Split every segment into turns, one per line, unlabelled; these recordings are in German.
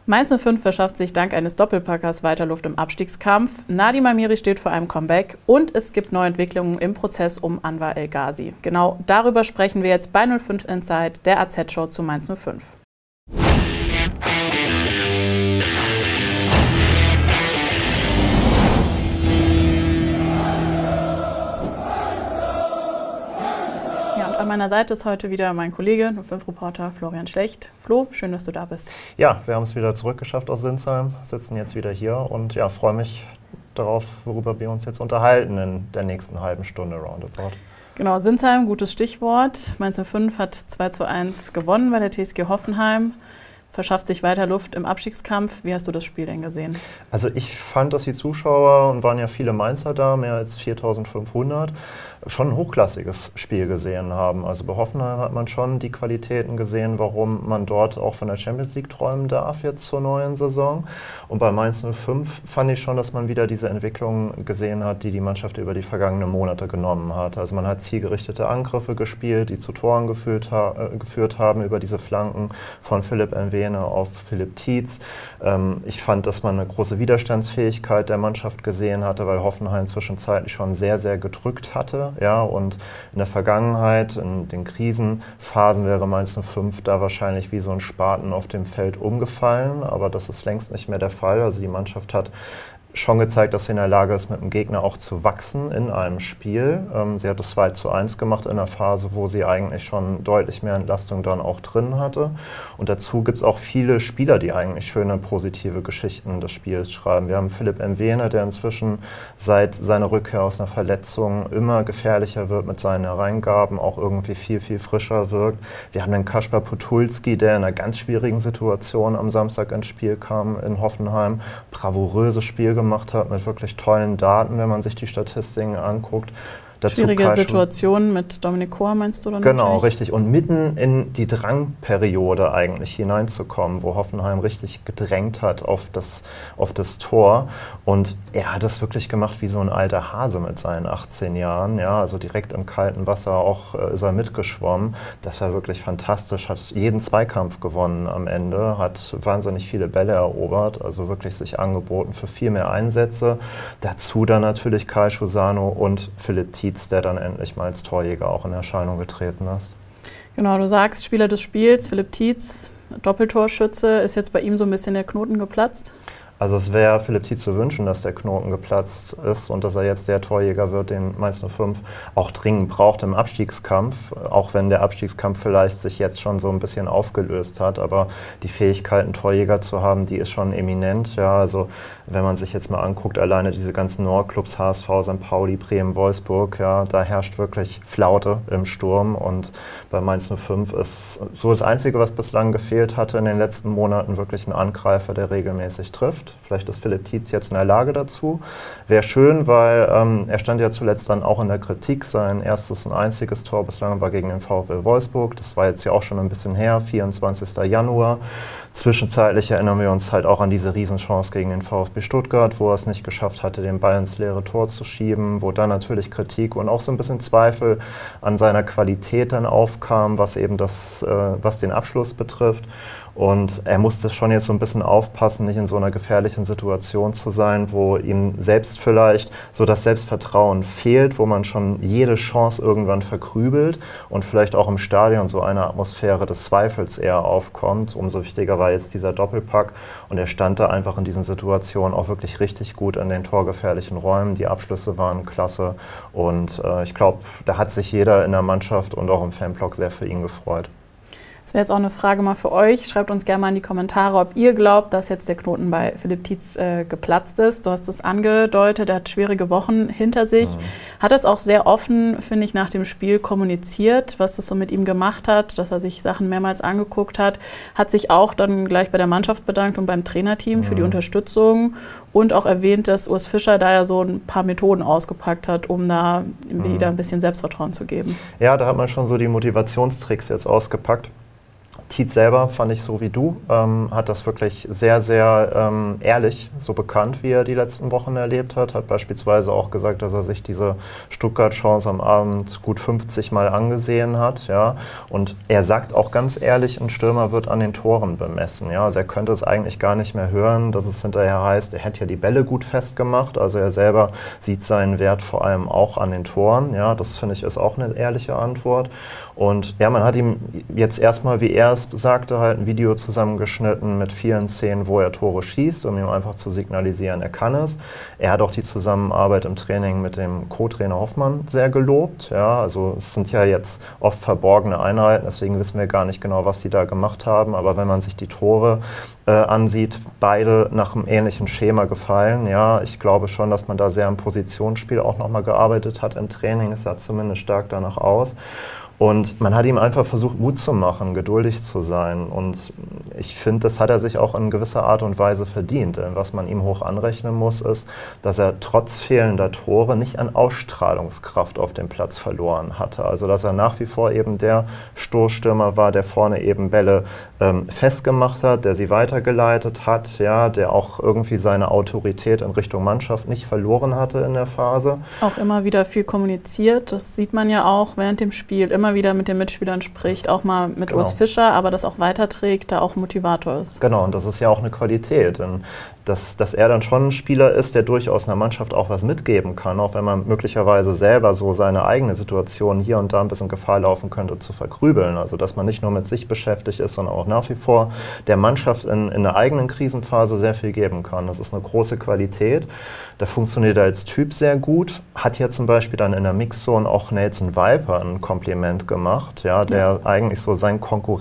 Mainz 05 verschafft sich dank eines Doppelpackers weiter Luft im Abstiegskampf. Nadim Amiri steht vor einem Comeback und es gibt neue Entwicklungen im Prozess um Anwar El Ghazi. Genau darüber sprechen wir jetzt bei 05 Inside, der AZ-Show zu Mainz 05. An meiner Seite ist heute wieder mein Kollege, 05-Reporter Florian Schlecht. Flo, schön, dass du da bist.
Ja, wir haben es wieder zurückgeschafft aus Sinsheim, sitzen jetzt wieder hier und ja, freue mich darauf, worüber wir uns jetzt unterhalten in der nächsten halben Stunde roundabout.
Genau, Sinsheim, gutes Stichwort. Mainz 05 hat 2:1 gewonnen bei der TSG Hoffenheim. Verschafft sich weiter Luft im Abstiegskampf. Wie hast du das Spiel denn gesehen?
Also ich fand, dass die Zuschauer, und waren ja viele Mainzer da, mehr als 4.500, schon ein hochklassiges Spiel gesehen haben. Also bei Hoffenheim hat man schon die Qualitäten gesehen, warum man dort auch von der Champions League träumen darf jetzt zur neuen Saison. Und bei Mainz 05 fand ich schon, dass man wieder diese Entwicklung gesehen hat, die die Mannschaft über die vergangenen Monate genommen hat. Also man hat zielgerichtete Angriffe gespielt, die zu Toren geführt haben über diese Flanken von Philipp Mwene auf Philipp Tietz. Ich fand, dass man eine große Widerstandsfähigkeit der Mannschaft gesehen hatte, weil Hoffenheim zwischenzeitlich schon sehr, sehr gedrückt hatte. Ja, und in der Vergangenheit, in den Krisenphasen, wäre Mainz 05 da wahrscheinlich wie so ein Spaten auf dem Feld umgefallen. Aber das ist längst nicht mehr der Fall. Also die Mannschaft hat schon gezeigt, dass sie in der Lage ist, mit dem Gegner auch zu wachsen in einem Spiel. Sie hat es 2:1 gemacht in einer Phase, wo sie eigentlich schon deutlich mehr Entlastung dann auch drin hatte. Und dazu gibt es auch viele Spieler, die eigentlich schöne, positive Geschichten des Spiels schreiben. Wir haben Philipp Mwene, der inzwischen seit seiner Rückkehr aus einer Verletzung immer gefährlicher wird mit seinen Hereingaben, auch irgendwie viel, viel frischer wirkt. Wir haben den Kasper Podolski, der in einer ganz schwierigen Situation am Samstag ins Spiel kam in Hoffenheim. Bravouröses Spiel gemacht hat, mit wirklich tollen Daten, wenn man sich die Statistiken anguckt. Dazu
schwierige Situation mit Dominik Kor, meinst du dann?
Genau, richtig. Und mitten in die Drangperiode eigentlich hineinzukommen, wo Hoffenheim richtig gedrängt hat auf das Tor. Und er hat das wirklich gemacht wie so ein alter Hase mit seinen 18 Jahren. Ja, also direkt im kalten Wasser auch ist er mitgeschwommen. Das war wirklich fantastisch. Hat jeden Zweikampf gewonnen am Ende. Hat wahnsinnig viele Bälle erobert. Also wirklich sich angeboten für viel mehr Einsätze. Dazu dann natürlich Kai Schusano und Philipp Tietz, der dann endlich mal als Torjäger auch in Erscheinung getreten ist.
Genau, du sagst, Spieler des Spiels, Philipp Tietz, Doppeltorschütze, ist jetzt bei ihm so ein bisschen der Knoten geplatzt?
Also es wäre Philipp Tietz zu wünschen, dass der Knoten geplatzt ist und dass er jetzt der Torjäger wird, den Mainz 05 auch dringend braucht im Abstiegskampf, auch wenn der Abstiegskampf vielleicht sich jetzt schon so ein bisschen aufgelöst hat, aber die Fähigkeit, einen Torjäger zu haben, die ist schon eminent. Ja, also wenn man sich jetzt mal anguckt, alleine diese ganzen Nordclubs, HSV, St. Pauli, Bremen, Wolfsburg, ja, da herrscht wirklich Flaute im Sturm und bei Mainz 05 ist so das Einzige, was bislang gefehlt hatte in den letzten Monaten, wirklich ein Angreifer, der regelmäßig trifft. Vielleicht ist Philipp Tietz jetzt in der Lage dazu. Wäre schön, weil er stand ja zuletzt dann auch in der Kritik. Sein erstes und einziges Tor bislang war gegen den VfL Wolfsburg. Das war jetzt ja auch schon ein bisschen her, 24. Januar. Zwischenzeitlich erinnern wir uns halt auch an diese Riesenchance gegen den VfB Stuttgart, wo er es nicht geschafft hatte, den Ball ins leere Tor zu schieben, wo dann natürlich Kritik und auch so ein bisschen Zweifel an seiner Qualität dann aufkam, was eben was den Abschluss betrifft. Und er musste schon jetzt so ein bisschen aufpassen, nicht in so einer gefährlichen Situation zu sein, wo ihm selbst vielleicht so das Selbstvertrauen fehlt, wo man schon jede Chance irgendwann verkrübelt und vielleicht auch im Stadion so eine Atmosphäre des Zweifels eher aufkommt. Umso wichtiger war jetzt dieser Doppelpack und er stand da einfach in diesen Situationen auch wirklich richtig gut in den torgefährlichen Räumen. Die Abschlüsse waren klasse und ich glaube, da hat sich jeder in der Mannschaft und auch im Fanblock sehr für ihn gefreut.
Das wäre jetzt auch eine Frage mal für euch. Schreibt uns gerne mal in die Kommentare, ob ihr glaubt, dass jetzt der Knoten bei Philipp Tietz geplatzt ist. Du hast es angedeutet, er hat schwierige Wochen hinter sich. Hat es auch sehr offen, finde ich, nach dem Spiel kommuniziert, was das so mit ihm gemacht hat, dass er sich Sachen mehrmals angeguckt hat. Hat sich auch dann gleich bei der Mannschaft bedankt und beim Trainerteam für die Unterstützung und auch erwähnt, dass Urs Fischer da ja so ein paar Methoden ausgepackt hat, um da wieder ein bisschen Selbstvertrauen zu geben.
Ja, da hat man schon so die Motivationstricks jetzt ausgepackt. Tietz selber, fand ich so wie du, hat das wirklich sehr, sehr ehrlich so bekannt, wie er die letzten Wochen erlebt hat. Hat beispielsweise auch gesagt, dass er sich diese Stuttgart-Chance am Abend gut 50 Mal angesehen hat. Ja. Und er sagt auch ganz ehrlich, ein Stürmer wird an den Toren bemessen. Ja. Also er könnte es eigentlich gar nicht mehr hören, dass es hinterher heißt, er hätte ja die Bälle gut festgemacht. Also er selber sieht seinen Wert vor allem auch an den Toren. Ja. Das finde ich ist auch eine ehrliche Antwort. Und ja, man hat ihm jetzt erstmal, wie er es sagte, halt ein Video zusammengeschnitten mit vielen Szenen, wo er Tore schießt, um ihm einfach zu signalisieren, er kann es. Er hat auch die Zusammenarbeit im Training mit dem Co-Trainer Hoffmann sehr gelobt. Ja, also es sind ja jetzt oft verborgene Einheiten, deswegen wissen wir gar nicht genau, was die da gemacht haben. Aber wenn man sich die Tore ansieht, beide nach einem ähnlichen Schema gefallen. Ja, ich glaube schon, dass man da sehr im Positionsspiel auch nochmal gearbeitet hat im Training. Es sah zumindest stark danach aus. Und man hat ihm einfach versucht, Mut zu machen, geduldig zu sein. Und ich finde, das hat er sich auch in gewisser Art und Weise verdient. Denn was man ihm hoch anrechnen muss, ist, dass er trotz fehlender Tore nicht an Ausstrahlungskraft auf dem Platz verloren hatte. Also dass er nach wie vor eben der Stoßstürmer war, der vorne eben Bälle festgemacht hat, der sie weitergeleitet hat, ja, der auch irgendwie seine Autorität in Richtung Mannschaft nicht verloren hatte in der Phase.
Auch immer wieder viel kommuniziert, das sieht man ja auch während dem Spiel, immer wieder mit den Mitspielern spricht, auch mal mit Urs Fischer, aber das auch weiterträgt, da auch Motivator ist.
Genau, und das ist ja auch eine Qualität. Denn dass er dann schon ein Spieler ist, der durchaus einer Mannschaft auch was mitgeben kann, auch wenn man möglicherweise selber so seine eigene Situation hier und da ein bisschen Gefahr laufen könnte, zu verkrübeln. Also dass man nicht nur mit sich beschäftigt ist, sondern auch nach wie vor der Mannschaft in der eigenen Krisenphase sehr viel geben kann. Das ist eine große Qualität. Da funktioniert er als Typ sehr gut. Hat ja zum Beispiel dann in der Mixzone auch Nelson Viper ein Kompliment gemacht, ja, der eigentlich so sein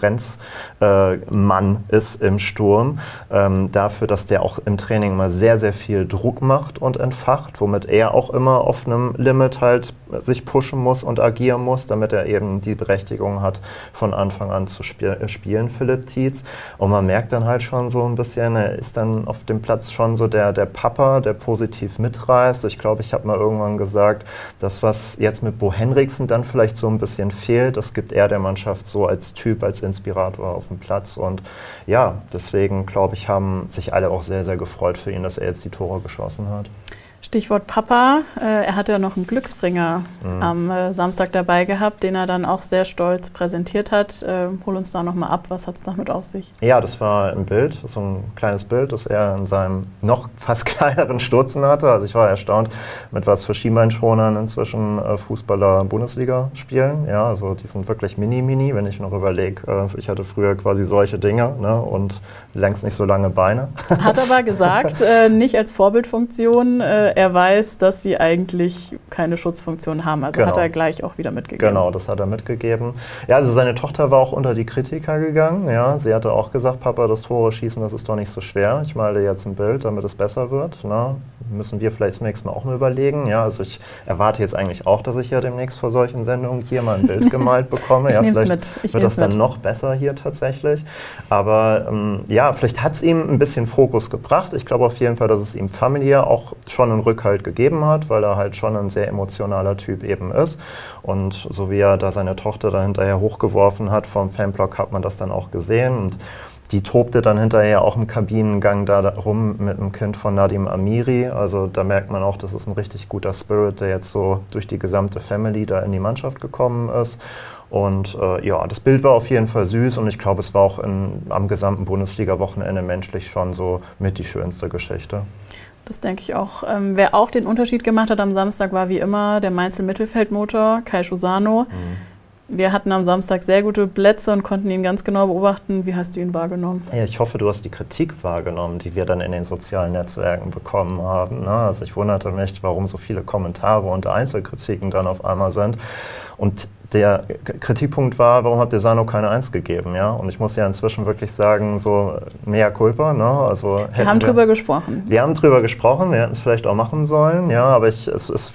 Konkurrenzmann ist im Sturm, dafür, dass der auch im Training mal sehr, sehr viel Druck macht und entfacht, womit er auch immer auf einem Limit halt sich pushen muss und agieren muss, damit er eben die Berechtigung hat, von Anfang an zu spielen, Philipp Tietz. Und man merkt dann halt schon so ein bisschen, er ist dann auf dem Platz schon so der Papa, der positiv mitreißt. Ich glaube, ich habe mal irgendwann gesagt, das, was jetzt mit Bo Henriksen dann vielleicht so ein bisschen fehlt, das gibt er der Mannschaft so als Typ, als Inspirator auf dem Platz. Und ja, deswegen, glaube ich, haben sich alle auch sehr, sehr gefreut für ihn, dass er jetzt die Tore geschossen hat.
Stichwort Papa, er hatte ja noch einen Glücksbringer am Samstag dabei gehabt, den er dann auch sehr stolz präsentiert hat. Hol uns da nochmal ab, was hat es damit auf sich?
Ja, das war ein Bild, so ein kleines Bild, das er in seinem noch fast kleineren Stutzen hatte. Also ich war erstaunt, mit was für Schienbeinschonern inzwischen Fußballer Bundesliga spielen. Ja, also die sind wirklich mini, wenn ich noch überlege, ich hatte früher quasi solche Dinge, ne, und längst nicht so lange Beine.
Hat aber gesagt, nicht als Vorbildfunktion, er weiß, dass sie eigentlich keine Schutzfunktion haben. Also hat er gleich auch wieder mitgegeben.
Genau, das hat er mitgegeben. Ja, also seine Tochter war auch unter die Kritiker gegangen. Ja, sie hatte auch gesagt, Papa, das Tore schießen, das ist doch nicht so schwer. Ich male jetzt ein Bild, damit es besser wird. Na, müssen wir vielleicht zunächst mal auch mal überlegen. Ja, also ich erwarte jetzt eigentlich auch, dass ich ja demnächst vor solchen Sendungen hier mal ein Bild gemalt bekomme.
Ich
ja,
nehme es
vielleicht
mit.
Wird das dann noch besser hier tatsächlich. Aber ja, vielleicht hat es ihm ein bisschen Fokus gebracht. Ich glaube auf jeden Fall, dass es ihm familiär auch schon einen Rückhalt gegeben hat, weil er halt schon ein sehr emotionaler Typ eben ist. Und so wie er da seine Tochter dann hinterher hochgeworfen hat vom Fanblock, hat man das dann auch gesehen. Und die tobte dann hinterher auch im Kabinengang da rum mit dem Kind von Nadim Amiri. Also da merkt man auch, das ist ein richtig guter Spirit, der jetzt so durch die gesamte Family da in die Mannschaft gekommen ist. Und ja, das Bild war auf jeden Fall süß und ich glaube, es war auch am gesamten Bundesliga-Wochenende menschlich schon so mit die schönste Geschichte.
Das denke ich auch. Wer auch den Unterschied gemacht hat am Samstag, war wie immer der Mainzer Mittelfeldmotor, Kai Schusano. Wir hatten am Samstag sehr gute Plätze und konnten ihn ganz genau beobachten. Wie hast du ihn wahrgenommen?
Ja, ich hoffe, du hast die Kritik wahrgenommen, die wir dann in den sozialen Netzwerken bekommen haben. Ne? Also ich wunderte mich, warum so viele Kommentare und Einzelkritiken dann auf einmal sind. Und der Kritikpunkt war, warum habt ihr Sano keine 1 gegeben? Ja? Und ich muss ja inzwischen wirklich sagen, so mea culpa. Ne? Also
wir haben drüber gesprochen.
Wir haben drüber gesprochen, wir hätten es vielleicht auch machen sollen. Ja, aber ich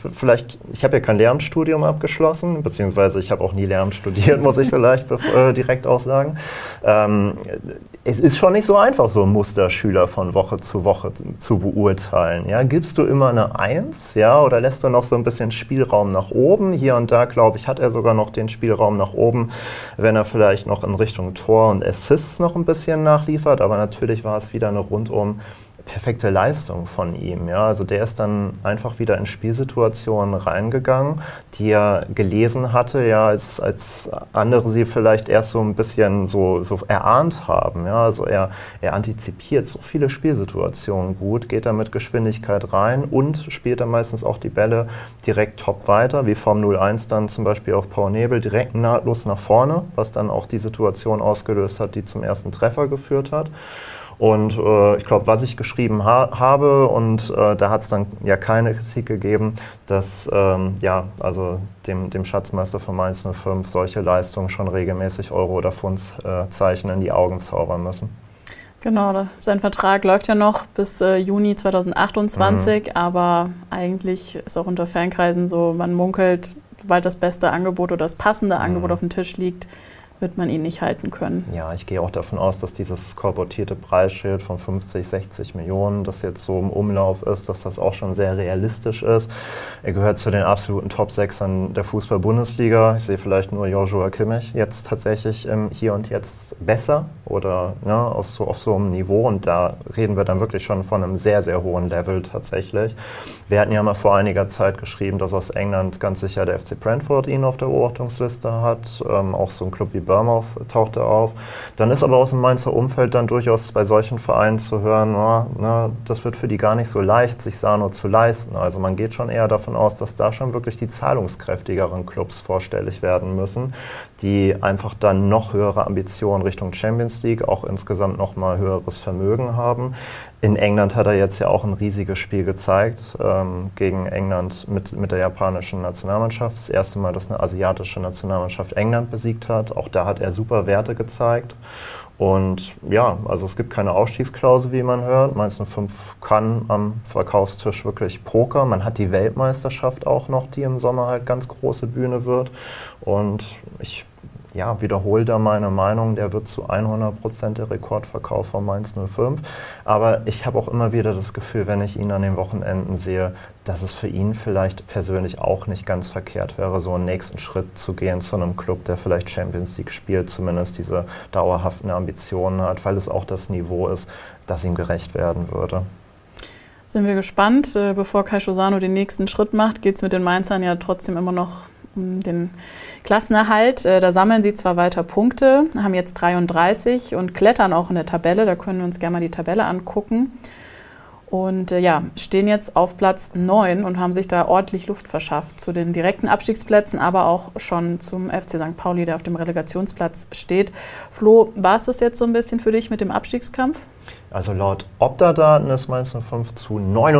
habe ja kein Lehramtsstudium abgeschlossen, beziehungsweise ich habe auch nie Lehramt studiert, muss ich vielleicht direkt auch sagen. es ist schon nicht so einfach, so einen Musterschüler von Woche zu beurteilen. Ja? Gibst du immer eine 1, ja, oder lässt du noch so ein bisschen Spielraum nach oben? Hier und da, glaube ich, hat er sogar noch den Spielraum nach oben, wenn er vielleicht noch in Richtung Tor und Assists noch ein bisschen nachliefert. Aber natürlich war es wieder eine rundum perfekte Leistung von ihm. Ja? Also der ist dann einfach wieder in Spielsituationen reingegangen, die er gelesen hatte, ja, als andere sie vielleicht erst so ein bisschen so erahnt haben. Ja? Also er antizipiert so viele Spielsituationen gut, geht da mit Geschwindigkeit rein und spielt dann meistens auch die Bälle direkt top weiter, wie Form 0-1 dann zum Beispiel auf Paul Nebel, direkt nahtlos nach vorne, was dann auch die Situation ausgelöst hat, die zum ersten Treffer geführt hat. Und ich glaube, was ich geschrieben habe, und da hat es dann ja keine Kritik gegeben, dass also dem Schatzmeister von Mainz 05 solche Leistungen schon regelmäßig Euro- oder Pfundzeichen in die Augen zaubern müssen.
Genau, sein Vertrag läuft ja noch bis Juni 2028, aber eigentlich ist auch unter Fankreisen so, man munkelt, sobald das beste Angebot oder das passende Angebot auf dem Tisch liegt, wird man ihn nicht halten können.
Ja, ich gehe auch davon aus, dass dieses kolportierte Preisschild von 50, 60 Millionen, das jetzt so im Umlauf ist, dass das auch schon sehr realistisch ist. Er gehört zu den absoluten Top-6ern der Fußball-Bundesliga. Ich sehe vielleicht nur Joshua Kimmich jetzt tatsächlich Hier und Jetzt besser oder auf so einem Niveau. Und da reden wir dann wirklich schon von einem sehr, sehr hohen Level tatsächlich. Wir hatten ja mal vor einiger Zeit geschrieben, dass aus England ganz sicher der FC Brentford ihn auf der Beobachtungsliste hat. Auch so ein Club wie Bournemouth tauchte auf. Dann ist aber aus dem Mainzer Umfeld dann durchaus bei solchen Vereinen zu hören, das wird für die gar nicht so leicht, sich Sano zu leisten. Also man geht schon eher davon aus, dass da schon wirklich die zahlungskräftigeren Clubs vorstellig werden müssen, die einfach dann noch höhere Ambitionen Richtung Champions League, auch insgesamt noch mal höheres Vermögen haben. In England hat er jetzt ja auch ein riesiges Spiel gezeigt gegen England mit der japanischen Nationalmannschaft. Das erste Mal, dass eine asiatische Nationalmannschaft England besiegt hat. Auch da hat er super Werte gezeigt. Und ja, also es gibt keine Ausstiegsklausel, wie man hört. Mainz 05 kann am Verkaufstisch wirklich pokern. Man hat die Weltmeisterschaft auch noch, die im Sommer halt ganz große Bühne wird. Und ich wiederhole da meine Meinung, der wird zu 100% der Rekordverkauf von Mainz 05. Aber ich habe auch immer wieder das Gefühl, wenn ich ihn an den Wochenenden sehe, dass es für ihn vielleicht persönlich auch nicht ganz verkehrt wäre, so einen nächsten Schritt zu gehen zu einem Club, der vielleicht Champions League spielt, zumindest diese dauerhaften Ambitionen hat, weil es auch das Niveau ist, das ihm gerecht werden würde.
Sind wir gespannt. Bevor Kai Schosano den nächsten Schritt macht, geht es mit den Mainzern ja trotzdem immer noch um den Klassenerhalt. Da sammeln sie zwar weiter Punkte, haben jetzt 33 und klettern auch in der Tabelle. Da können wir uns gerne mal die Tabelle angucken. Und stehen jetzt auf Platz 9 und haben sich da ordentlich Luft verschafft zu den direkten Abstiegsplätzen, aber auch schon zum FC St. Pauli, der auf dem Relegationsplatz steht. Flo, war es das jetzt so ein bisschen für dich mit dem Abstiegskampf?
Also laut Opta-Daten ist Mainz 05 zu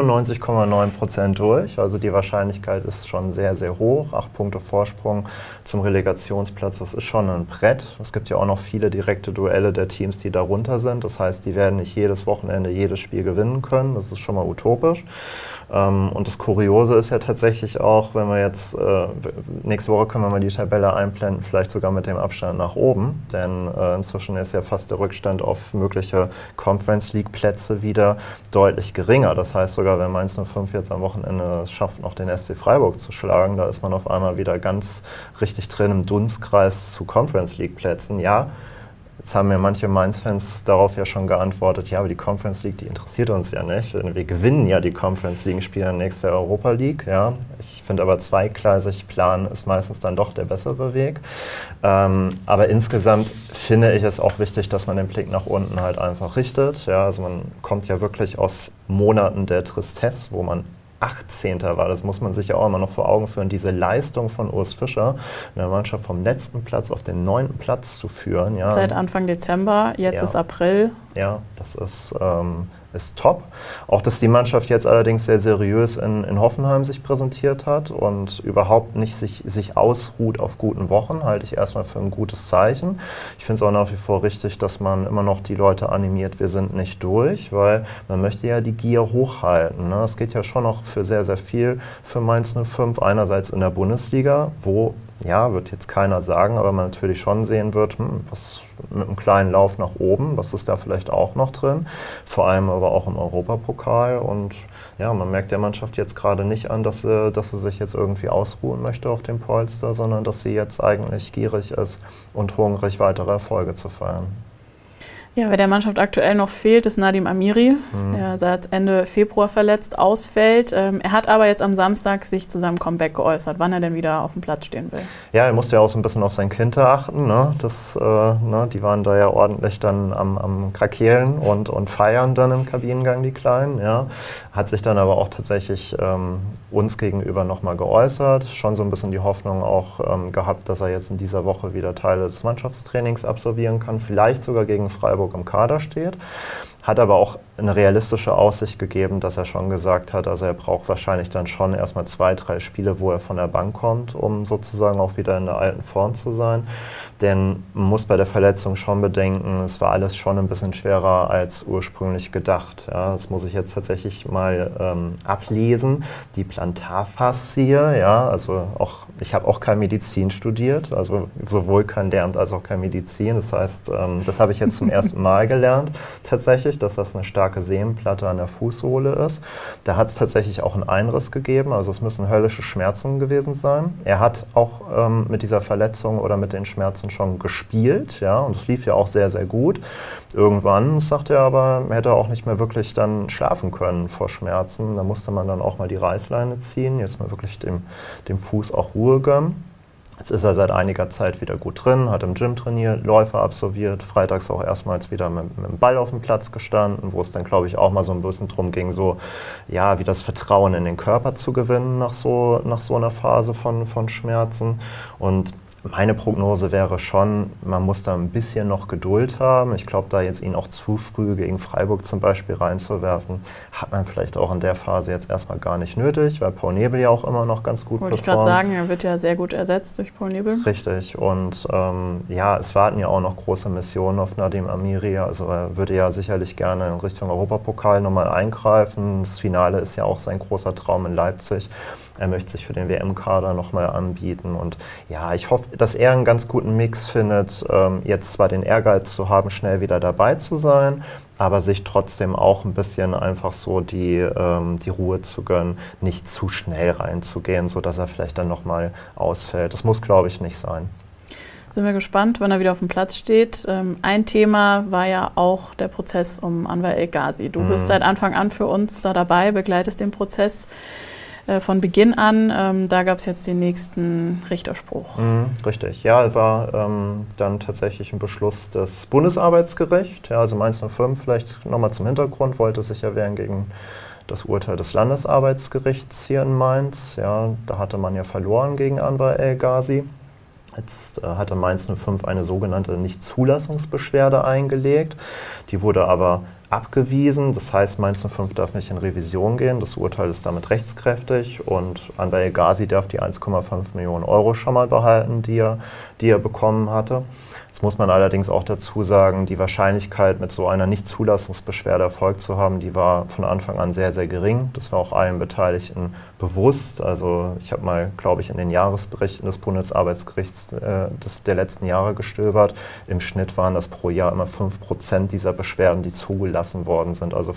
99,9% durch. Also die Wahrscheinlichkeit ist schon sehr, sehr hoch. 8 Punkte Vorsprung zum Relegationsplatz, das ist schon ein Brett. Es gibt ja auch noch viele direkte Duelle der Teams, die darunter sind. Das heißt, die werden nicht jedes Wochenende jedes Spiel gewinnen können. Das ist schon mal utopisch. Und das Kuriose ist ja tatsächlich auch, wenn wir jetzt, nächste Woche können wir mal die Tabelle einblenden, vielleicht sogar mit dem Abstand nach oben, denn inzwischen ist ja fast der Rückstand auf mögliche Conference League Plätze wieder deutlich geringer. Das heißt sogar, wenn Mainz 05 jetzt am Wochenende es schafft, noch den SC Freiburg zu schlagen, da ist man auf einmal wieder ganz richtig drin im Dunstkreis zu Conference League Plätzen. Ja, jetzt haben mir manche Mainz-Fans darauf ja schon geantwortet, ja, aber die Conference League, die interessiert uns ja nicht. Wir gewinnen ja die Conference League, spielen nächste Europa League. Ja. Ich finde aber zweigleisig planen ist meistens dann doch der bessere Weg. Aber insgesamt finde ich es auch wichtig, dass man den Blick nach unten halt einfach richtet. Ja. Also man kommt ja wirklich aus Monaten der Tristesse, wo man 18. war, das muss man sich ja auch immer noch vor Augen führen, diese Leistung von Urs Fischer, eine Mannschaft vom letzten Platz auf den 9. Platz zu führen. Ja.
Seit Anfang Dezember, jetzt ist April.
Ja, das ist top. Auch, dass die Mannschaft jetzt allerdings sehr seriös in Hoffenheim sich präsentiert hat und überhaupt nicht sich ausruht auf guten Wochen, halte ich erstmal für ein gutes Zeichen. Ich finde es auch nach wie vor richtig, dass man immer noch die Leute animiert, wir sind nicht durch, weil man möchte ja die Gier hochhalten. Ne? Es geht ja schon noch für sehr, sehr viel für Mainz 05, einerseits in der Bundesliga, wo ja, wird jetzt keiner sagen, aber man natürlich schon sehen wird, was mit einem kleinen Lauf nach oben, was ist da vielleicht auch noch drin, vor allem aber auch im Europapokal. Und ja, man merkt der Mannschaft jetzt gerade nicht an, dass sie sich jetzt irgendwie ausruhen möchte auf dem Polster, sondern dass sie jetzt eigentlich gierig ist und hungrig, weitere Erfolge zu feiern.
Ja, wer der Mannschaft aktuell noch fehlt, ist Nadim Amiri, der seit Ende Februar verletzt ausfällt. Er hat aber jetzt am Samstag sich zu seinem Comeback geäußert, wann er denn wieder auf dem Platz stehen will.
Ja, er musste ja auch so ein bisschen auf sein Kind achten. Ne? Die waren da ja ordentlich dann am Krakeelen und feiern dann im Kabinengang, die Kleinen. Ja. Hat sich dann aber auch tatsächlich uns gegenüber nochmal geäußert. Schon so ein bisschen die Hoffnung auch gehabt, dass er jetzt in dieser Woche wieder Teile des Mannschaftstrainings absolvieren kann, vielleicht sogar gegen Freiburg im Kader steht. Hat aber auch eine realistische Aussicht gegeben, dass er schon gesagt hat, also er braucht wahrscheinlich dann schon erstmal 2, 3 Spiele, wo er von der Bank kommt, um sozusagen auch wieder in der alten Form zu sein. Denn man muss bei der Verletzung schon bedenken, es war alles schon ein bisschen schwerer als ursprünglich gedacht. Ja, das muss ich jetzt tatsächlich mal ablesen. Die Plantarfaszie, ja, also ich habe auch kein Medizin studiert, also sowohl kein Lehramt als auch kein Medizin. Das heißt, das habe ich jetzt zum ersten Mal gelernt tatsächlich, dass das eine starke Sehnenplatte an der Fußsohle ist. Da hat es tatsächlich auch einen Einriss gegeben, also es müssen höllische Schmerzen gewesen sein. Er hat auch mit dieser Verletzung oder mit den Schmerzen schon gespielt, ja, und es lief ja auch sehr, sehr gut. Irgendwann, sagt er aber, hätte er auch nicht mehr wirklich dann schlafen können vor Schmerzen. Da musste man dann auch mal die Reißleine ziehen, jetzt mal wirklich dem Fuß auch Ruhe gönnen. Jetzt ist er seit einiger Zeit wieder gut drin, hat im Gym trainiert, Läufe absolviert, freitags auch erstmals wieder mit dem Ball auf dem Platz gestanden, wo es dann, glaube ich, auch mal so ein bisschen drum ging, so, ja, wie das Vertrauen in den Körper zu gewinnen nach so einer Phase von Schmerzen. Und meine Prognose wäre schon, man muss da ein bisschen noch Geduld haben. Ich glaube, da jetzt ihn auch zu früh gegen Freiburg zum Beispiel reinzuwerfen, hat man vielleicht auch in der Phase jetzt erstmal gar nicht nötig, weil Paul Nebel ja auch immer noch ganz gut performt.
Wollte ich gerade sagen, er wird ja sehr gut ersetzt durch Paul Nebel.
Richtig. Und es warten ja auch noch große Missionen auf Nadim Amiri. Also er würde ja sicherlich gerne in Richtung Europapokal nochmal eingreifen. Das Finale ist ja auch sein großer Traum in Leipzig. Er möchte sich für den WM-Kader nochmal anbieten. Und ja, ich hoffe, dass er einen ganz guten Mix findet, jetzt zwar den Ehrgeiz zu haben, schnell wieder dabei zu sein, aber sich trotzdem auch ein bisschen einfach so die Ruhe zu gönnen, nicht zu schnell reinzugehen, sodass er vielleicht dann nochmal ausfällt. Das muss, glaube ich, nicht sein.
Sind wir gespannt, wann er wieder auf dem Platz steht. Ein Thema war ja auch der Prozess um Anwar El Ghazi. Du bist seit Anfang an für uns da dabei, begleitest den Prozess von Beginn an. Da gab es jetzt den nächsten Richterspruch.
Richtig, ja, es war dann tatsächlich ein Beschluss des Bundesarbeitsgerichts. Ja, also Mainz 05, vielleicht nochmal zum Hintergrund, wollte sich ja wehren gegen das Urteil des Landesarbeitsgerichts hier in Mainz. Ja, da hatte man ja verloren gegen Anwar El Ghazi. Jetzt hatte Mainz 05 eine sogenannte Nichtzulassungsbeschwerde eingelegt. Die wurde aber abgewiesen. Das heißt, Mainz 05 darf nicht in Revision gehen. Das Urteil ist damit rechtskräftig und Anwar El Ghazi darf die 1,5 Millionen Euro schon mal behalten, die er bekommen hatte. Jetzt muss man allerdings auch dazu sagen, die Wahrscheinlichkeit, mit so einer Nichtzulassungsbeschwerde Erfolg zu haben, die war von Anfang an sehr, sehr gering. Das war auch allen Beteiligten bewusst. Also ich habe mal, glaube ich, in den Jahresberichten des Bundesarbeitsgerichts der letzten Jahre gestöbert. Im Schnitt waren das pro Jahr immer 5% dieser Beschwerden, die zugelassen worden sind, also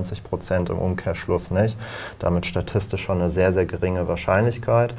95% im Umkehrschluss nicht. Damit statistisch schon eine sehr, sehr geringe Wahrscheinlichkeit.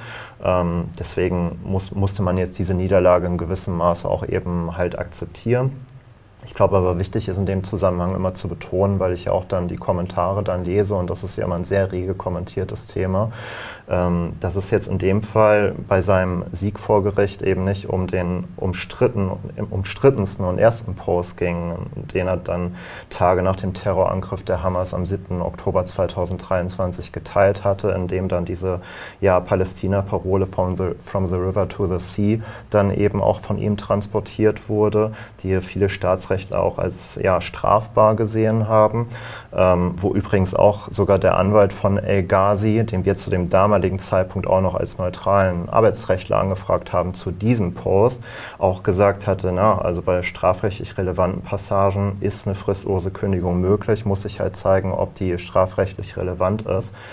Deswegen musste man jetzt diese Niederlage in gewissem Maße auch eben halt akzeptieren. Ich glaube aber, wichtig ist in dem Zusammenhang immer zu betonen, weil ich ja auch dann die Kommentare dann lese und das ist ja immer ein sehr rege kommentiertes Thema, dass es jetzt in dem Fall bei seinem Sieg vor Gericht eben nicht um den umstrittensten und ersten Post ging, den er dann Tage nach dem Terrorangriff der Hamas am 7. Oktober 2023 geteilt hatte, in dem dann diese Palästina-Parole from the river to the sea dann eben auch von ihm transportiert wurde, die viele Staatsrechtler auch als strafbar gesehen haben, wo übrigens auch sogar der Anwalt von El Ghazi, den wir zu dem damaligen Zeitpunkt auch noch als neutralen Arbeitsrechtler angefragt haben zu diesem Post, auch gesagt hatte, also bei strafrechtlich relevanten Passagen ist eine fristlose Kündigung möglich, muss sich halt zeigen, ob die strafrechtlich relevant ist.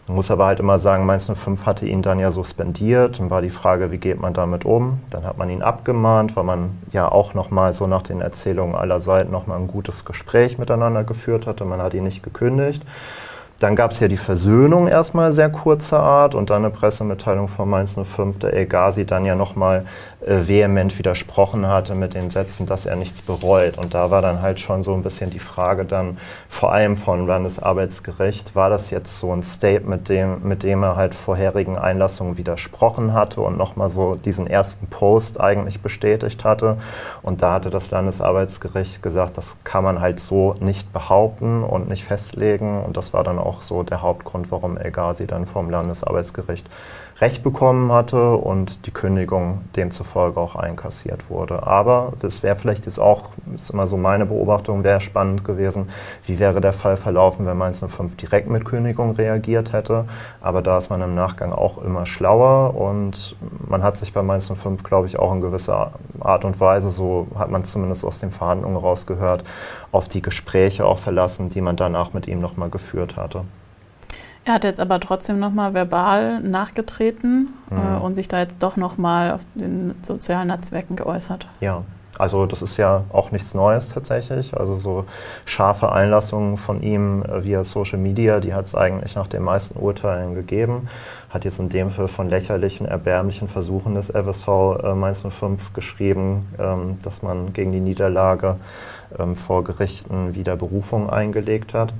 Man muss aber halt immer sagen, Mainz 05 hatte ihn dann ja suspendiert. Dann war die Frage, wie geht man damit um? Dann hat man ihn abgemahnt, weil man ja auch nochmal so nach den Erzählungen aller Seiten nochmal ein gutes Gespräch miteinander geführt hatte. Man hat ihn nicht gekündigt. Dann gab es ja die Versöhnung erstmal sehr kurzer Art und dann eine Pressemitteilung von Mainz 05, der El Ghazi dann ja nochmal vehement widersprochen hatte mit den Sätzen, dass er nichts bereut. Und da war dann halt schon so ein bisschen die Frage dann, vor allem vom Landesarbeitsgericht, war das jetzt so ein Statement, mit dem er halt vorherigen Einlassungen widersprochen hatte und nochmal so diesen ersten Post eigentlich bestätigt hatte. Und da hatte das Landesarbeitsgericht gesagt, das kann man halt so nicht behaupten und nicht festlegen. Und das war dann auch so der Hauptgrund, warum El Ghazi dann vom Landesarbeitsgericht Recht bekommen hatte und die Kündigung demzufolge auch einkassiert wurde. Aber es wäre vielleicht jetzt auch, ist immer so meine Beobachtung, wäre spannend gewesen, wie wäre der Fall verlaufen, wenn Mainz 05 direkt mit Kündigung reagiert hätte. Aber da ist man im Nachgang auch immer schlauer und man hat sich bei Mainz 05, glaube ich, auch in gewisser Art und Weise, so hat man zumindest aus den Verhandlungen rausgehört, auf die Gespräche auch verlassen, die man danach mit ihm nochmal geführt hatte.
Er hat jetzt aber trotzdem nochmal verbal nachgetreten und sich da jetzt doch nochmal auf den sozialen Netzwerken geäußert.
Ja, also das ist ja auch nichts Neues tatsächlich. Also so scharfe Einlassungen von ihm via Social Media, die hat es eigentlich nach den meisten Urteilen gegeben. Hat jetzt in dem Fall von lächerlichen, erbärmlichen Versuchen des FSV Mainz 05 geschrieben, dass man gegen die Niederlage vor Gerichten wieder Berufung eingelegt hat.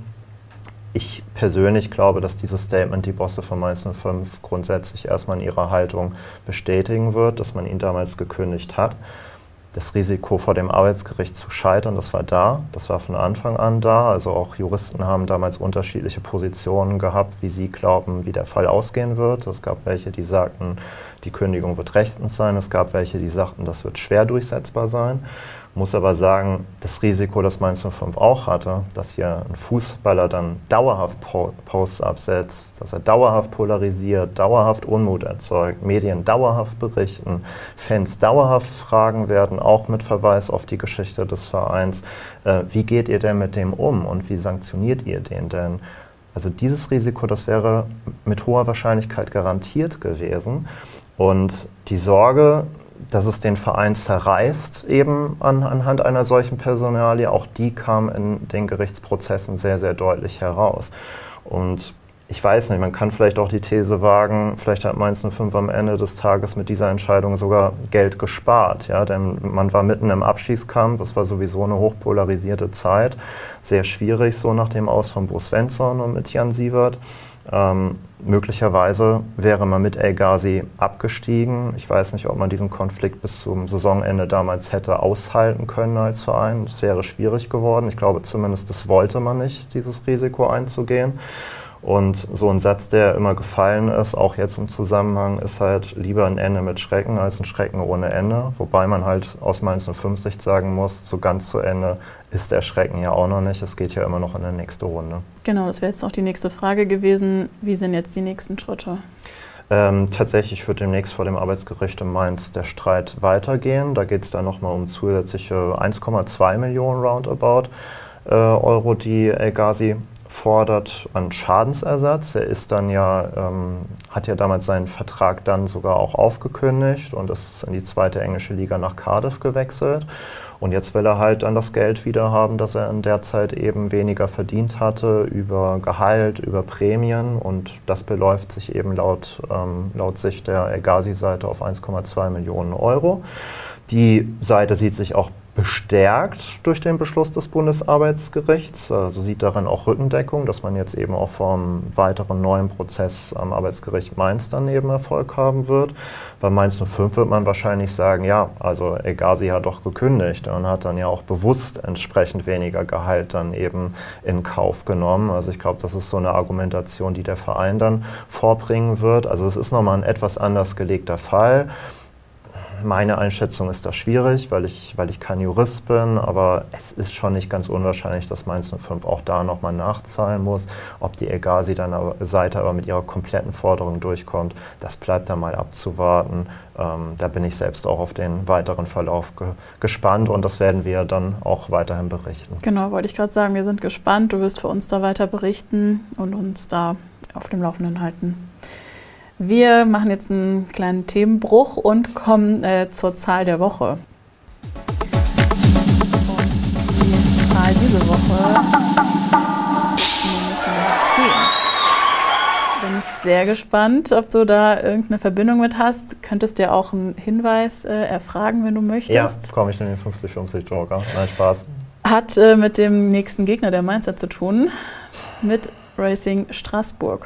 Ich persönlich glaube, dass dieses Statement die Bosse von Mainz 05 grundsätzlich erstmal in ihrer Haltung bestätigen wird, dass man ihn damals gekündigt hat. Das Risiko vor dem Arbeitsgericht zu scheitern, das war da, das war von Anfang an da. Also auch Juristen haben damals unterschiedliche Positionen gehabt, wie sie glauben, wie der Fall ausgehen wird. Es gab welche, die sagten, die Kündigung wird rechtens sein. Es gab welche, die sagten, das wird schwer durchsetzbar sein. Muss aber sagen, das Risiko, das Mainz 05 auch hatte, dass hier ein Fußballer dann dauerhaft Posts absetzt, dass er dauerhaft polarisiert, dauerhaft Unmut erzeugt, Medien dauerhaft berichten, Fans dauerhaft fragen werden, auch mit Verweis auf die Geschichte des Vereins, wie geht ihr denn mit dem um und wie sanktioniert ihr den denn? Also dieses Risiko, das wäre mit hoher Wahrscheinlichkeit garantiert gewesen. Und die Sorge, dass es den Verein zerreißt, eben anhand einer solchen Personalie, auch die kam in den Gerichtsprozessen sehr, sehr deutlich heraus. Und ich weiß nicht, man kann vielleicht auch die These wagen, vielleicht hat Mainz 05 am Ende des Tages mit dieser Entscheidung sogar Geld gespart. Ja? Denn man war mitten im Abstiegskampf, es war sowieso eine hochpolarisierte Zeit, sehr schwierig so nach dem Aus von Bo Svensson und mit Jan Siewert. Möglicherweise wäre man mit El Ghazi abgestiegen. Ich weiß nicht, ob man diesen Konflikt bis zum Saisonende damals hätte aushalten können als Verein. Es wäre schwierig geworden. Ich glaube zumindest, das wollte man nicht, dieses Risiko einzugehen. Und so ein Satz, der immer gefallen ist, auch jetzt im Zusammenhang, ist halt lieber ein Ende mit Schrecken als ein Schrecken ohne Ende. Wobei man halt aus Mainz 05 Sicht sagen muss, so ganz zu Ende ist der Schrecken ja auch noch nicht. Es geht ja immer noch in die nächste Runde.
Genau, das wäre jetzt noch die nächste Frage gewesen. Wie sind jetzt die nächsten Schritte?
Tatsächlich wird demnächst vor dem Arbeitsgericht in Mainz der Streit weitergehen. Da geht es dann nochmal um zusätzliche 1,2 Millionen Roundabout Euro, die El Ghazi fordert an Schadensersatz. Er ist dann hat ja damals seinen Vertrag dann sogar auch aufgekündigt und ist in die zweite englische Liga nach Cardiff gewechselt. Und jetzt will er halt dann das Geld wieder haben, das er in der Zeit eben weniger verdient hatte, über Gehalt, über Prämien. Und das beläuft sich eben laut Sicht der El Ghazi-Seite auf 1,2 Millionen Euro. Die Seite sieht sich auch bestärkt durch den Beschluss des Bundesarbeitsgerichts. Also sieht darin auch Rückendeckung, dass man jetzt eben auch vom weiteren neuen Prozess am Arbeitsgericht Mainz dann eben Erfolg haben wird. Bei Mainz 05 wird man wahrscheinlich sagen, ja, also El Ghazi hat doch gekündigt und hat dann ja auch bewusst entsprechend weniger Gehalt dann eben in Kauf genommen. Also ich glaube, das ist so eine Argumentation, die der Verein dann vorbringen wird. Also es ist nochmal ein etwas anders gelegter Fall. Meine Einschätzung ist da schwierig, weil ich kein Jurist bin, aber es ist schon nicht ganz unwahrscheinlich, dass Mainz 05 auch da nochmal nachzahlen muss. Ob die El Ghazi-Seite aber mit ihrer kompletten Forderung durchkommt, das bleibt dann mal abzuwarten. Da bin ich selbst auch auf den weiteren Verlauf gespannt und das werden wir dann auch weiterhin berichten.
Genau, wollte ich gerade sagen, wir sind gespannt. Du wirst für uns da weiter berichten und uns da auf dem Laufenden halten. Wir machen jetzt einen kleinen Themenbruch und kommen zur Zahl der Woche. Und die Zahl diese Woche ist nämlich Nummer 10. Bin ich sehr gespannt, ob du da irgendeine Verbindung mit hast. Könntest dir auch einen Hinweis erfragen, wenn du möchtest.
Ja, komme ich in den 50-50 Joker. Nein, Spaß.
Hat mit dem nächsten Gegner der Mainzer zu tun, mit Racing Straßburg.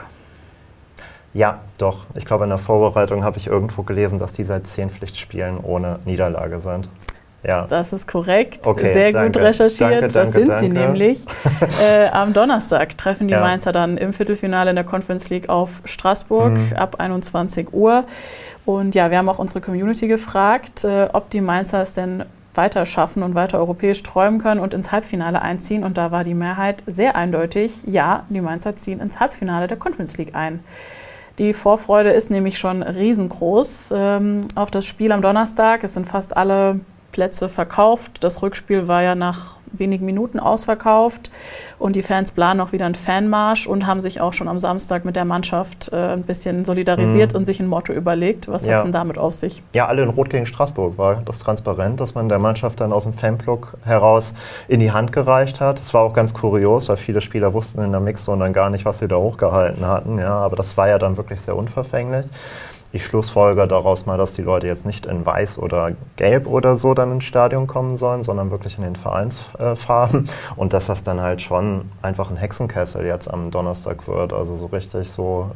Ja, doch. Ich glaube, in der Vorbereitung habe ich irgendwo gelesen, dass die seit 10 Pflichtspielen ohne Niederlage sind. Ja.
Das ist korrekt.
Okay,
sehr
danke.
gut recherchiert.
Danke,
das sind
danke.
Sie nämlich. Am Donnerstag treffen die
Ja.
Mainzer dann im Viertelfinale in der Conference League auf Straßburg ab 21 Uhr. Und ja, wir haben auch unsere Community gefragt, ob die Mainzer es denn weiter schaffen und weiter europäisch träumen können und ins Halbfinale einziehen. Und da war die Mehrheit sehr eindeutig, ja, die Mainzer ziehen ins Halbfinale der Conference League ein. Die Vorfreude ist nämlich schon riesengroß auf das Spiel am Donnerstag. Es sind fast alle Plätze verkauft. Das Rückspiel war ja nach wenigen Minuten ausverkauft. Und die Fans planen auch wieder einen Fanmarsch und haben sich auch schon am Samstag mit der Mannschaft ein bisschen solidarisiert und sich ein Motto überlegt. Was hat es denn damit auf sich?
Ja, alle in Rot gegen Straßburg war das transparent, dass man der Mannschaft dann aus dem Fanblock heraus in die Hand gereicht hat. Es war auch ganz kurios, weil viele Spieler wussten in der Mixzone dann gar nicht, was sie da hochgehalten hatten. Ja, aber das war ja dann wirklich sehr unverfänglich. Ich schlussfolge daraus mal, dass die Leute jetzt nicht in Weiß oder Gelb oder so dann ins Stadion kommen sollen, sondern wirklich in den Vereinsfarben und dass das dann halt schon einfach ein Hexenkessel jetzt am Donnerstag wird. Also so richtig so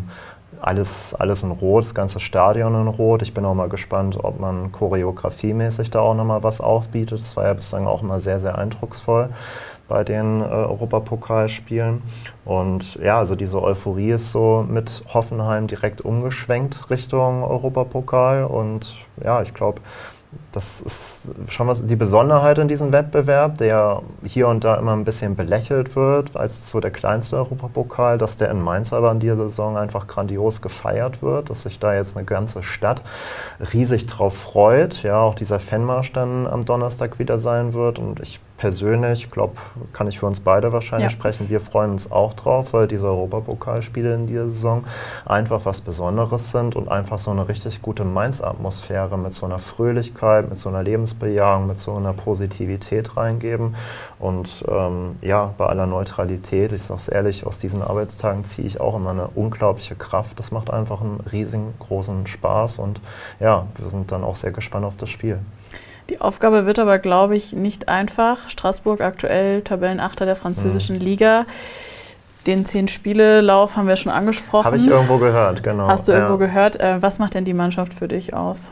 alles in Rot, das ganze Stadion in Rot. Ich bin auch mal gespannt, ob man choreografiemäßig da auch nochmal was aufbietet. Das war ja bislang auch immer sehr, sehr eindrucksvoll bei den Europapokalspielen. Und ja, also diese Euphorie ist so mit Hoffenheim direkt umgeschwenkt Richtung Europapokal. Und ja, ich glaube, das ist schon was, die Besonderheit in diesem Wettbewerb, der hier und da immer ein bisschen belächelt wird, als so der kleinste Europapokal, dass der in Mainz aber in dieser Saison einfach grandios gefeiert wird, dass sich da jetzt eine ganze Stadt riesig drauf freut. Ja, auch dieser Fanmarsch dann am Donnerstag wieder sein wird. Und ich persönlich, glaube, kann ich für uns beide wahrscheinlich sprechen, wir freuen uns auch drauf, weil diese Europapokalspiele in dieser Saison einfach was Besonderes sind und einfach so eine richtig gute Mainz-Atmosphäre mit so einer Fröhlichkeit, mit so einer Lebensbejahung, mit so einer Positivität reingeben. Und ja, bei aller Neutralität, ich sage es ehrlich, aus diesen Arbeitstagen ziehe ich auch immer eine unglaubliche Kraft. Das macht einfach einen riesengroßen Spaß und ja, wir sind dann auch sehr gespannt auf das Spiel.
Die Aufgabe wird aber, glaube ich, nicht einfach. Straßburg aktuell Tabellenachter der französischen Liga. Den 10-Spiele-Lauf haben wir schon angesprochen.
Habe ich irgendwo gehört, genau.
Hast du irgendwo gehört? Was macht denn die Mannschaft für dich aus?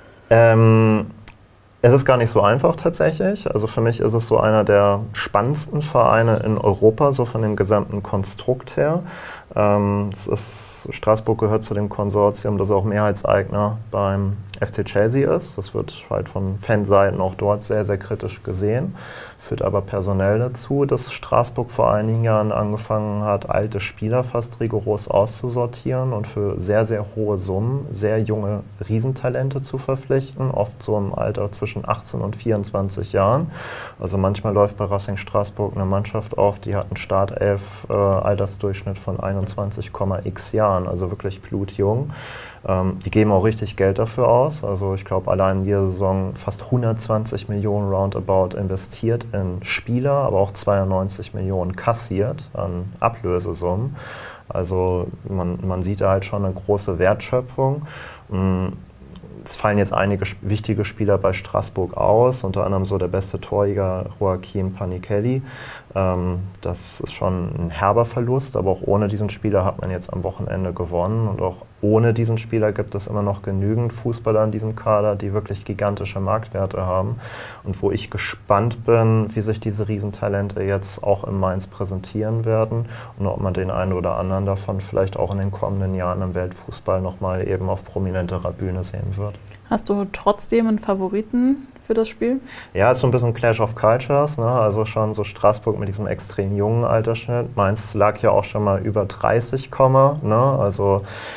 Es ist gar nicht so einfach tatsächlich. Also für mich ist es so einer der spannendsten Vereine in Europa, so von dem gesamten Konstrukt her. Straßburg gehört zu dem Konsortium, das auch Mehrheitseigner beim FC Chelsea ist. Das wird halt von Fanseiten auch dort sehr, sehr kritisch gesehen. Führt aber personell dazu, dass Straßburg vor einigen Jahren angefangen hat, alte Spieler fast rigoros auszusortieren und für sehr, sehr hohe Summen sehr junge Riesentalente zu verpflichten, oft so im Alter zwischen 18 und 24 Jahren. Also manchmal läuft bei Racing Straßburg eine Mannschaft auf, die hat einen Startelf-Altersdurchschnitt von 21,x Jahren, also wirklich blutjung. Die geben auch richtig Geld dafür aus. Also ich glaube, allein in dieser Saison fast 120 Millionen roundabout investiert in Spieler, aber auch 92 Millionen kassiert an Ablösesummen. Also man sieht da halt schon eine große Wertschöpfung. Es fallen jetzt einige wichtige Spieler bei Straßburg aus, unter anderem so der beste Torjäger Joaquim Panichelli. Das ist schon ein herber Verlust, aber auch ohne diesen Spieler hat man jetzt am Wochenende gewonnen. Und auch ohne diesen Spieler gibt es immer noch genügend Fußballer in diesem Kader, die wirklich gigantische Marktwerte haben. Und wo ich gespannt bin, wie sich diese Riesentalente jetzt auch in Mainz präsentieren werden und ob man den einen oder anderen davon vielleicht auch in den kommenden Jahren im Weltfußball nochmal eben auf prominenterer Bühne sehen wird.
Hast du trotzdem einen Favoriten für das Spiel?
Ja, ist so ein bisschen Clash of Cultures, ne? Also schon so Straßburg mit diesem extrem jungen Altersschnitt. Mainz lag ja auch schon mal über 30, ne? Also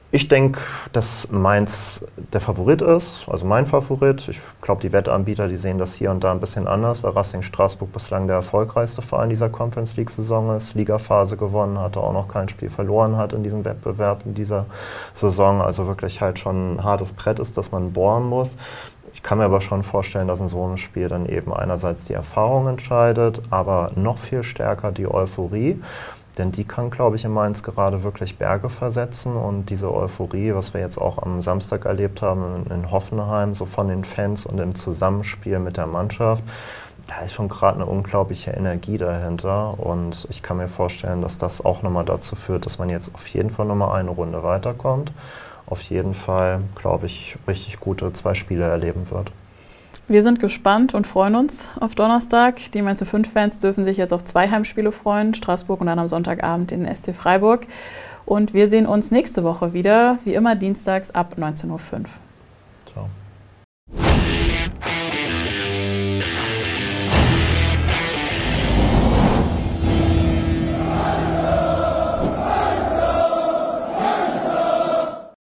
Ich denke, dass Mainz der Favorit ist, also mein Favorit. Ich glaube, die Wettanbieter, die sehen das hier und da ein bisschen anders, weil Racing Straßburg bislang der erfolgreichste Verein dieser Conference League-Saison ist, Ligaphase gewonnen hatte, auch noch kein Spiel verloren hat in diesem Wettbewerb in dieser Saison. Also wirklich halt schon ein hartes Brett ist, das man bohren muss. Ich kann mir aber schon vorstellen, dass in so einem Spiel dann eben einerseits die Erfahrung entscheidet, aber noch viel stärker die Euphorie. Denn die kann, glaube ich, in Mainz gerade wirklich Berge versetzen. Und diese Euphorie, was wir jetzt auch am Samstag erlebt haben in Hoffenheim, so von den Fans und im Zusammenspiel mit der Mannschaft, da ist schon gerade eine unglaubliche Energie dahinter. Und ich kann mir vorstellen, dass das auch nochmal dazu führt, dass man jetzt auf jeden Fall nochmal eine Runde weiterkommt. Auf jeden Fall, glaube ich, richtig gute 2 Spiele erleben wird.
Wir sind gespannt und freuen uns auf Donnerstag. Die Mainz 05-Fans dürfen sich jetzt auf 2 Heimspiele freuen, Straßburg und dann am Sonntagabend den SC Freiburg. Und wir sehen uns nächste Woche wieder, wie immer dienstags ab 19:05 Uhr.
Ciao.